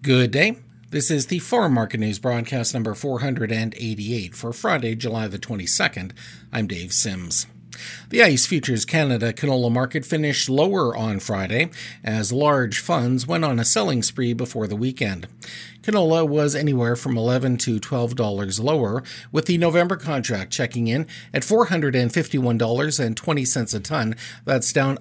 Good day. This is the Farm Market News broadcast number 488 for Friday, July the 22nd. I'm Dave Sims. The ICE Futures Canada canola market finished lower on Friday as large funds went on a selling spree before the weekend. Canola was anywhere from $11 to $12 lower, with the November contract checking in at $451.20 a ton. That's down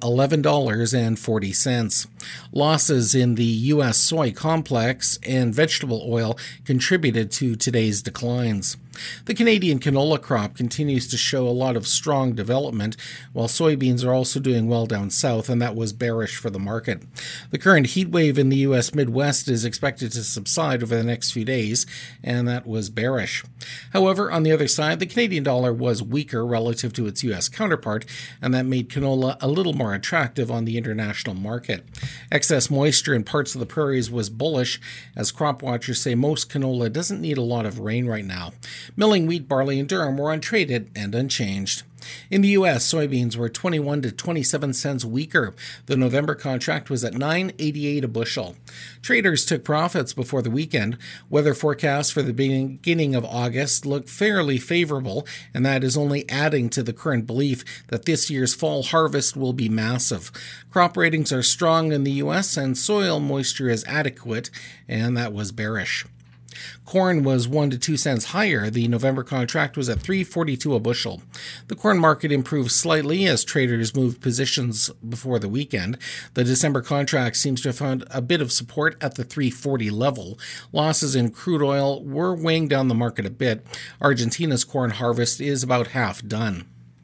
$11.40. Losses in the U.S. soy complex and vegetable oil contributed to today's declines. The Canadian canola crop continues to show a lot of strong development, while soybeans are also doing well down south, and that was bearish for the market. The current heat wave in the U.S. Midwest is expected to subside over the next few days, and that was bearish. However, on the other side, the Canadian dollar was weaker relative to its U.S. counterpart, and that made canola a little more attractive on the international market. Excess moisture in parts of the prairies was bullish, as crop watchers say most canola doesn't need a lot of rain right now. Milling wheat, barley, and durum were untraded and unchanged. In the U.S., soybeans were 21 to 27 cents weaker. The November contract was at $9.88 a bushel. Traders took profits before the weekend. Weather forecasts for the beginning of August look fairly favorable, and that is only adding to the current belief that this year's fall harvest will be massive. Crop ratings are strong in the U.S., and soil moisture is adequate, and that was bearish. Corn was 1 to 2 cents higher. The November contract was at $3.42 a bushel. The corn market improved slightly as traders moved positions before the weekend. The December contract seems to have found a bit of support at the $3.40 level. Losses in crude oil were weighing down the market a bit. Argentina's corn harvest is about half done.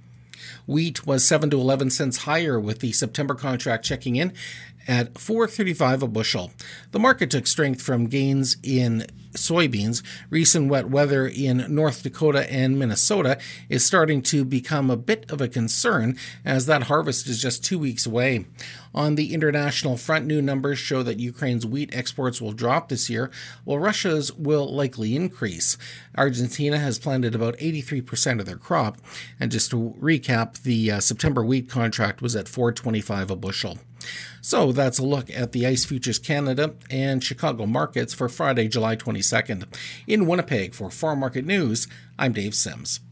Wheat was 7 to 11 cents higher, with the September contract checking in at $4.35 a bushel. The market took strength from gains in soybeans. Recent wet weather in North Dakota and Minnesota is starting to become a bit of a concern, as that harvest is just 2 weeks away. On the international front, new numbers show that Ukraine's wheat exports will drop this year, while Russia's will likely increase. Argentina has planted about 83% of their crop, and just to recap, the September wheat contract was at $4.25 a bushel. So that's a look at the ICE Futures Canada and Chicago markets for Friday, July 22nd. In Winnipeg for Farm Market News, I'm Dave Sims.